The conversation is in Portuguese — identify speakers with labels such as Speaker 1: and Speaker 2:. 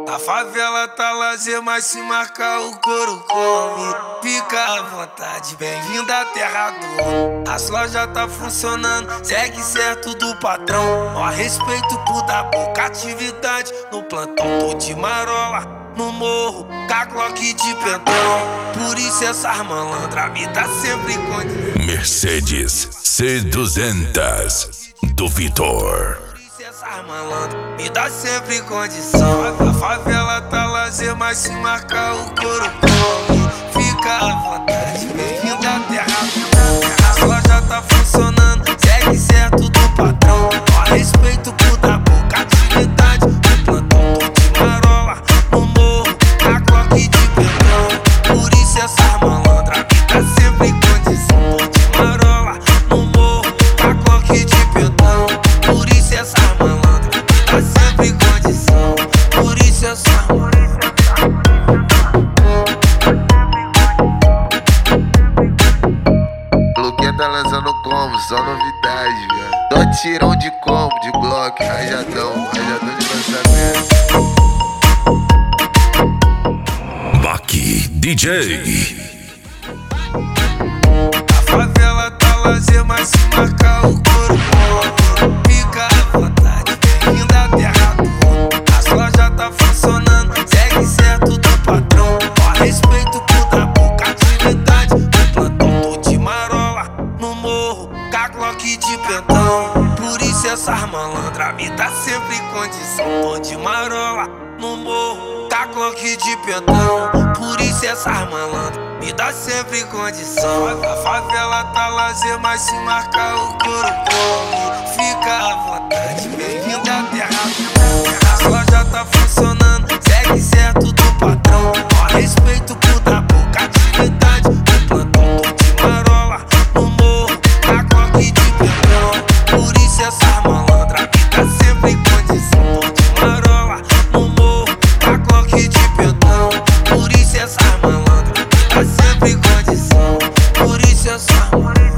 Speaker 1: A favela tá lazer, mas se marcar o couro come. Fica à vontade, bem-vindo à terra do homem. As lojas tá funcionando, segue certo do patrão. Ó, respeito por dar boca, atividade no plantão. Tô de marola no morro, com a Glock de pentão. Por isso essas malandras me dá sempre condição.
Speaker 2: Mercedes C200 do Vitor.
Speaker 1: Essas malandras me dá sempre condição. A favela tá lazer, mas se marcar o couro come. Fica à vontade, bem-vindo à terra do homem. A loja tá funcionando, segue certo do patrão. Ó, respeito por dar boca, atividade no plantão. Tô de marola no morro, com a Glock de pentão. Por isso essas malandras me dá sempre condição. Tô de marola no morro, com a Glock de pentão. Por isso essas malandras me dá sempre condição. Por isso essas
Speaker 3: Luquinha tá lançando como, só novidade, velho. Dó tirão de combo, de Glock, rajadão de lançamento.
Speaker 2: Maqui DJ.
Speaker 1: A favela tá lazer, mas se marcar o couro come. Fica à vontade, bem-vindo à terra do homem. As lojas tá funcionando, segue certo do patrão. Ó, respeito por dar boca, atividade no plantão. Tô de marola no morro, com a Glock de pentão. Por isso essas malandras me dá sempre condição. Tô de marola no morro, com a Glock de pentão. Por isso essas malandras me dá sempre condição. A favela tá lazer, mas se marcar o couro come. Fica à vontade, bem-vindo à terra do homem. As lojas tá funcionando, segue certo do patrão. Ó, respeito por dar boca, atividade no plantão. Tô de marola no morro, com a Glock de pentão. Por isso essas malandras me dá sempre condição. Tô de marola no morro, com a Glock de pentão. Por isso essas malandras me dá sempre condição. Por isso essas